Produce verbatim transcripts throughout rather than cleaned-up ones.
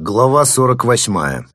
Глава сорок восьмая.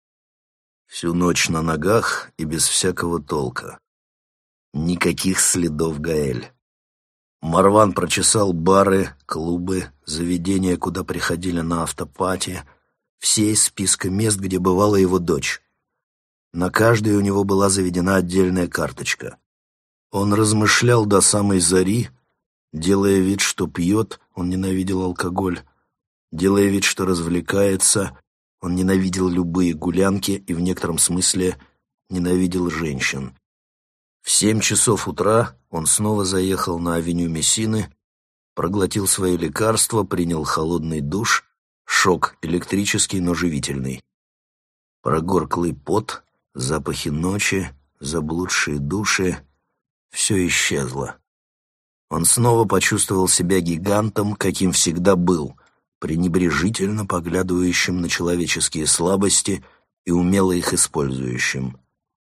Всю ночь на ногах и без всякого толка. Никаких следов Гаэль. Марван прочесал бары, клубы, заведения, куда приходили на автопати, все из списка мест, где бывала его дочь. На каждой у него была заведена отдельная карточка. Он размышлял до самой зари, делая вид, что пьет, он ненавидел алкоголь, делая вид, что развлекается, он ненавидел любые гулянки и в некотором смысле ненавидел женщин. В семь часов утра он снова заехал на авеню Мессины, проглотил свое лекарство, принял холодный душ, шок электрический, но живительный. Прогорклый пот, запахи ночи, заблудшие души — все исчезло. Он снова почувствовал себя гигантом, каким всегда был, пренебрежительно поглядывающим на человеческие слабости и умело их использующим.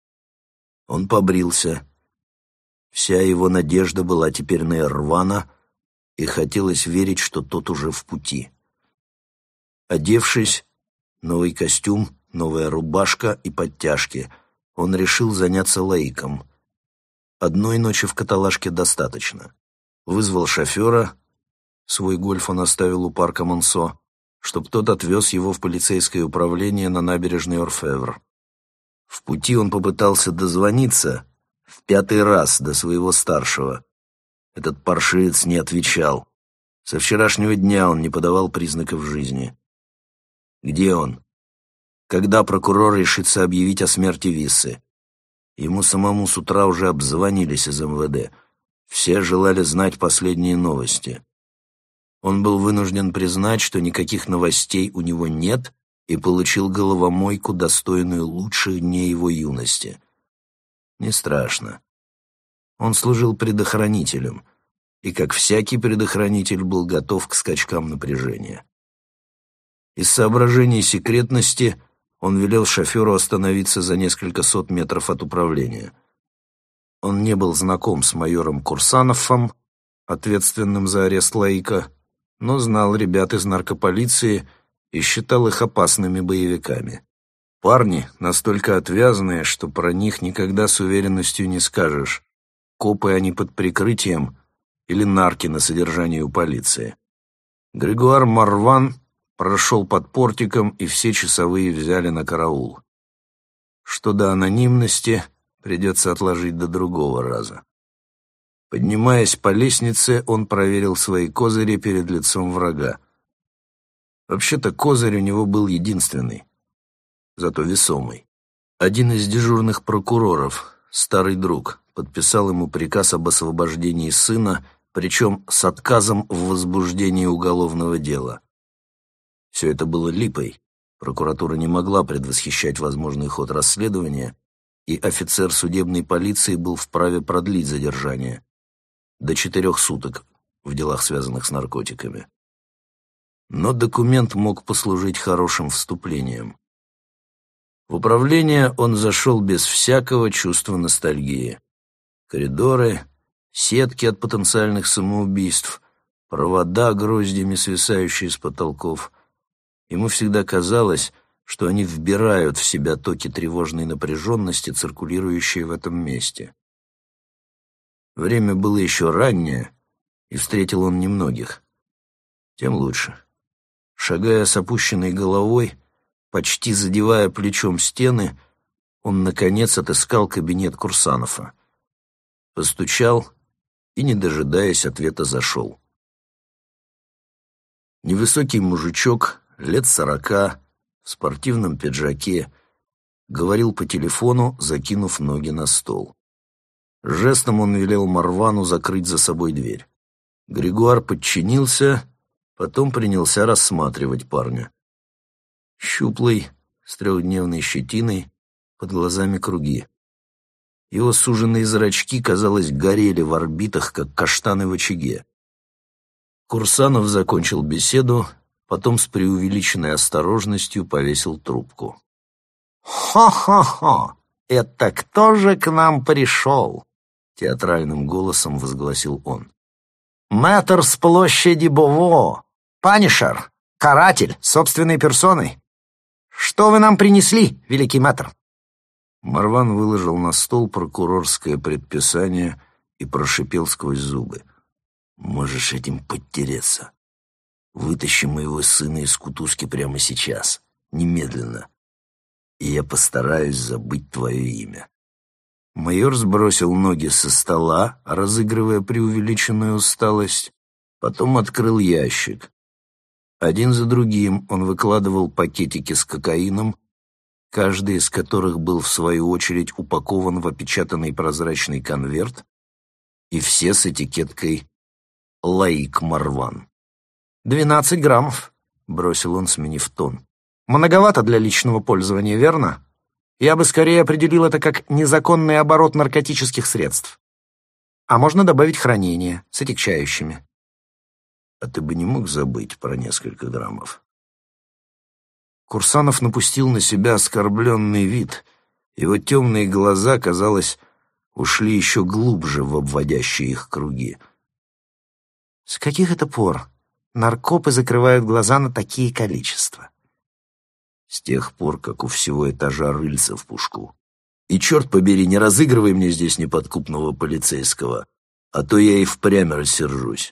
Он побрился. Вся его надежда была теперь на Эрвана, и хотелось верить, что тот уже в пути. Одевшись, новый костюм, новая рубашка и подтяжки, он решил заняться Лаиком. Одной ночи в каталажке достаточно. Вызвал шофера, свой гольф он оставил у парка Монсо, чтоб тот отвез его в полицейское управление на набережной Орфевр. В пути он попытался дозвониться в пятый раз до своего старшего. Этот паршивец не отвечал. Со вчерашнего дня он не подавал признаков жизни. Где он? Когда прокурор решится объявить о смерти Виссы? Ему самому с утра уже обзвонились из эм вэ дэ. Все желали знать последние новости. Он был вынужден признать, что никаких новостей у него нет, и получил головомойку, достойную лучших дней его юности. Не страшно. Он служил предохранителем, и, как всякий предохранитель, был готов к скачкам напряжения. Из соображений секретности он велел шоферу остановиться за несколько сот метров от управления. Он не был знаком с майором Курсановым, ответственным за арест Лаика, но знал ребят из наркополиции и считал их опасными боевиками. Парни настолько отвязные, что про них никогда с уверенностью не скажешь, копы они под прикрытием или нарки на содержании у полиции. Грегуар Марван прошел под портиком, и все часовые взяли на караул. Что до анонимности, придется отложить до другого раза. Поднимаясь по лестнице, он проверил свои козыри перед лицом врага. Вообще-то козырь у него был единственный, зато весомый. Один из дежурных прокуроров, старый друг, подписал ему приказ об освобождении сына, причем с отказом в возбуждении уголовного дела. Все это было липой. Прокуратура не могла предвосхищать возможный ход расследования, и офицер судебной полиции был вправе продлить задержание до четырех суток в делах, связанных с наркотиками. Но документ мог послужить хорошим вступлением. В управление он зашел без всякого чувства ностальгии. Коридоры, сетки от потенциальных самоубийств, провода гроздями, свисающие с потолков. Ему всегда казалось, что они вбирают в себя токи тревожной напряженности, циркулирующие в этом месте. Время было еще раннее, и встретил он немногих. Тем лучше. Шагая с опущенной головой, почти задевая плечом стены, он, наконец, отыскал кабинет Курсанова. Постучал и, не дожидаясь ответа, зашел. Невысокий мужичок, лет сорока, в спортивном пиджаке, говорил по телефону, закинув ноги на стол. Жестом он велел Марвану закрыть за собой дверь. Грегуар подчинился, потом принялся рассматривать парня. Щуплый, с трехдневной щетиной, под глазами круги. Его суженные зрачки, казалось, горели в орбитах, как каштаны в очаге. Курсанов закончил беседу, потом с преувеличенной осторожностью повесил трубку. «Хо-хо-хо! Это кто же к нам пришел?» — театральным голосом возгласил он. «Мэтр с площади Бово! Панишер! Каратель! Собственной персоной! Что вы нам принесли, великий мэтр?» Марван выложил на стол прокурорское предписание и прошипел сквозь зубы. «Можешь этим подтереться. Вытащи моего сына из кутузки прямо сейчас, немедленно, и я постараюсь забыть твое имя». Майор сбросил ноги со стола, разыгрывая преувеличенную усталость, потом открыл ящик. Один за другим он выкладывал пакетики с кокаином, каждый из которых был в свою очередь упакован в опечатанный прозрачный конверт, и все с этикеткой «Лаик Марван». «Двенадцать граммов», — бросил он, сменив тон. «Многовато для личного пользования, верно? Я бы скорее определил это как незаконный оборот наркотических средств. А можно добавить хранение с отягчающими». «А ты бы не мог забыть про несколько граммов?» Курсанов напустил на себя оскорбленный вид. Его темные глаза, казалось, ушли еще глубже в обводящие их круги. «С каких это пор наркопы закрывают глаза на такие количества?» «С тех пор, как у всего этажа рыльца в пушку. И, черт побери, не разыгрывай мне здесь неподкупного полицейского, а то я и впрямь рассержусь».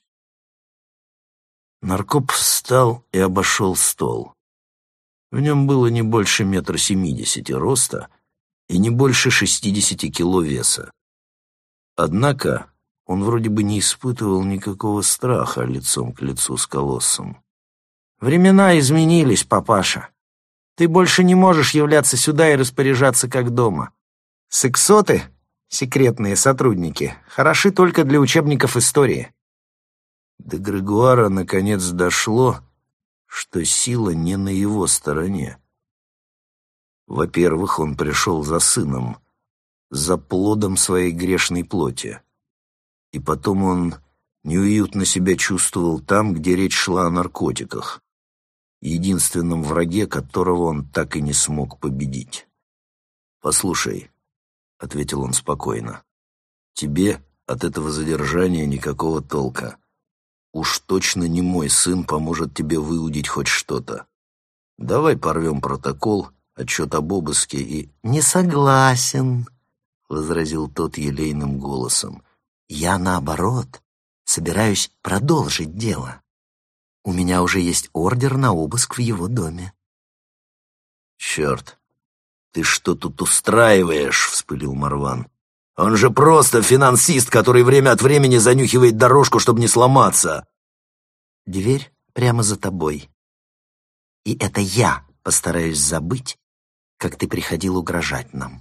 Наркоп встал и обошел стол. В нем было не больше метра семидесяти роста и не больше шестидесяти кило веса. Однако он вроде бы не испытывал никакого страха лицом к лицу с колоссом. «Времена изменились, папаша. Ты больше не можешь являться сюда и распоряжаться как дома. Сексоты, секретные сотрудники, хороши только для учебников истории». До Грегуара наконец дошло, что сила не на его стороне. Во-первых, он пришел за сыном, за плодом своей грешной плоти. И потом он неуютно себя чувствовал там, где речь шла о наркотиках, единственном враге, которого он так и не смог победить. «Послушай», — ответил он спокойно, — «тебе от этого задержания никакого толка. Уж точно не мой сын поможет тебе выудить хоть что-то. Давай порвем протокол, отчет об обыске и...» «Не согласен», — возразил тот елейным голосом. «Я, наоборот, собираюсь продолжить дело. У меня уже есть ордер на обыск в его доме». «Черт, ты что тут устраиваешь?» — вспылил Марван. «Он же просто финансист, который время от времени занюхивает дорожку, чтобы не сломаться». «Дверь прямо за тобой. И это я постараюсь забыть, как ты приходил угрожать нам».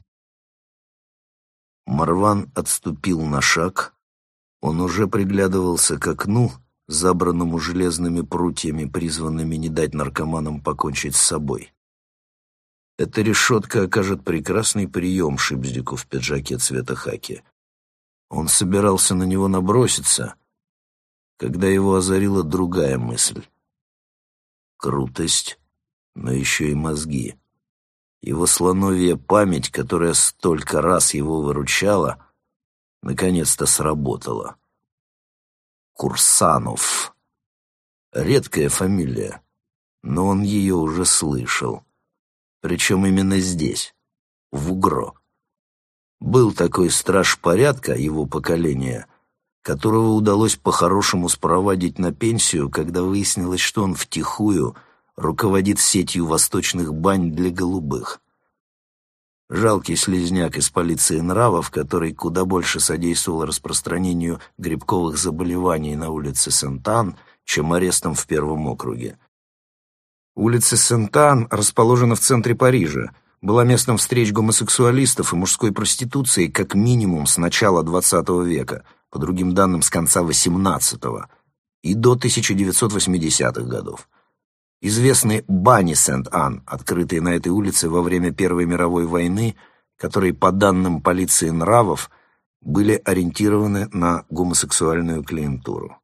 Марван отступил на шаг. Он уже приглядывался к окну, забранному железными прутьями, призванными не дать наркоманам покончить с собой. Эта решетка окажет прекрасный прием Шипздику в пиджаке цвета хаки. Он собирался на него наброситься, когда его озарила другая мысль. Крутость, но еще и мозги. Его слоновья память, которая столько раз его выручала, наконец-то сработала. Курсанов. Редкая фамилия, но он ее уже слышал. Причем именно здесь, в Угро. Был такой страж порядка его поколения, которого удалось по-хорошему спровадить на пенсию, когда выяснилось, что он втихую руководит сетью восточных бань для голубых. Жалкий слизняк из полиции нравов, который куда больше содействовал распространению грибковых заболеваний на улице Сент-Ан, чем арестом в Первом округе. Улица Сент-Ан расположена в центре Парижа, была местом встреч гомосексуалистов и мужской проституции как минимум с начала двадцатого века, по другим данным с конца восемнадцатого, и до тысяча девятьсот восьмидесятых годов. Известны бани Сент-Ан, открытые на этой улице во время Первой мировой войны, которые, по данным полиции нравов, были ориентированы на гомосексуальную клиентуру.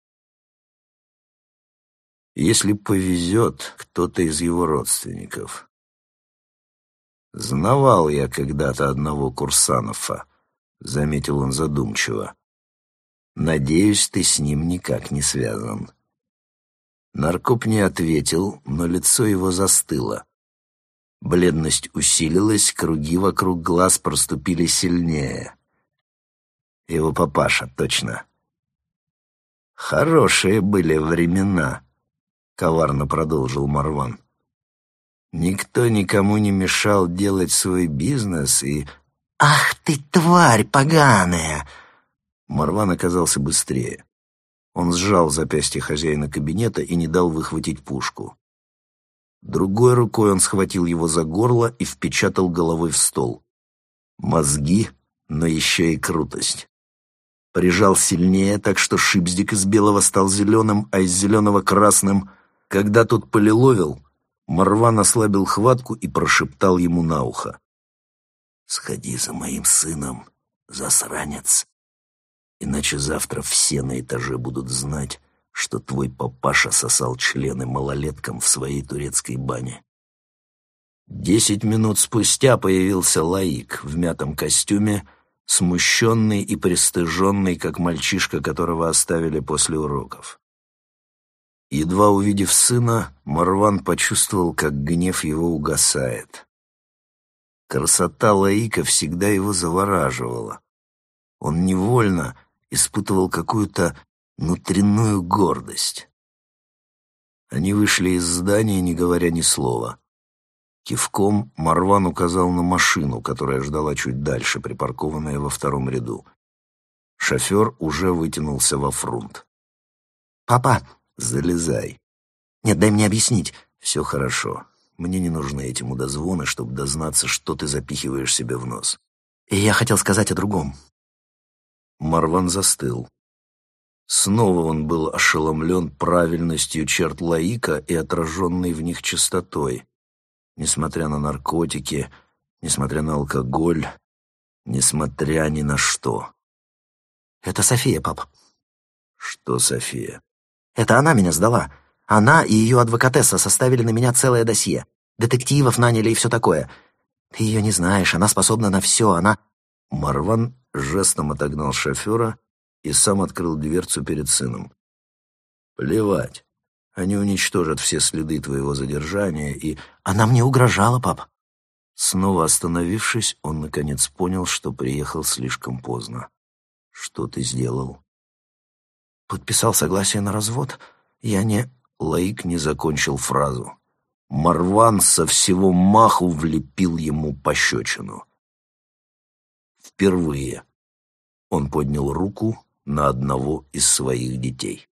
Если повезет, кто-то из его родственников. «Знавал я когда-то одного Курсанова», — заметил он задумчиво. «Надеюсь, ты с ним никак не связан». Наркоп не ответил, но лицо его застыло. Бледность усилилась, круги вокруг глаз проступили сильнее. Его папаша, точно. «Хорошие были времена», — коварно продолжил Марван. «Никто никому не мешал делать свой бизнес и...» «Ах ты, тварь поганая!» Марван оказался быстрее. Он сжал запястье хозяина кабинета и не дал выхватить пушку. Другой рукой он схватил его за горло и впечатал головой в стол. Мозги, но еще и крутость. Прижал сильнее, так что шипздик из белого стал зеленым, а из зеленого — красным. Когда тот полиловил, Марван ослабил хватку и прошептал ему на ухо: «Сходи за моим сыном, засранец, иначе завтра все на этаже будут знать, что твой папаша сосал члены малолеткам в своей турецкой бане». Десять минут спустя появился Лаик в мятом костюме, смущенный и пристыженный, как мальчишка, которого оставили после уроков. Едва увидев сына, Марван почувствовал, как гнев его угасает. Красота Лаика всегда его завораживала. Он невольно испытывал какую-то внутреннюю гордость. Они вышли из здания, не говоря ни слова. Кивком Марван указал на машину, которая ждала чуть дальше, припаркованная во втором ряду. Шофер уже вытянулся во фрунт. «Папа!» «Залезай!» «Нет, дай мне объяснить!» «Все хорошо. Мне не нужны эти мудозвоны, чтобы дознаться, что ты запихиваешь себе в нос. И я хотел сказать о другом». Марван застыл. Снова он был ошеломлен правильностью черт Лаика и отраженной в них чистотой. Несмотря на наркотики, несмотря на алкоголь, несмотря ни на что. «Это София, пап». «Что София?» «Это она меня сдала. Она и ее адвокатесса составили на меня целое досье. Детективов наняли и все такое. Ты ее не знаешь, она способна на все, она...» Марван жестом отогнал шофера и сам открыл дверцу перед сыном. «Плевать. Они уничтожат все следы твоего задержания и...» «Она мне угрожала, пап». Снова остановившись, он наконец понял, что приехал слишком поздно. «Что ты сделал?» «Подписал согласие на развод. Я не...» Лаик не закончил фразу. Марван со всего маху влепил ему пощечину. Впервые он поднял руку на одного из своих детей.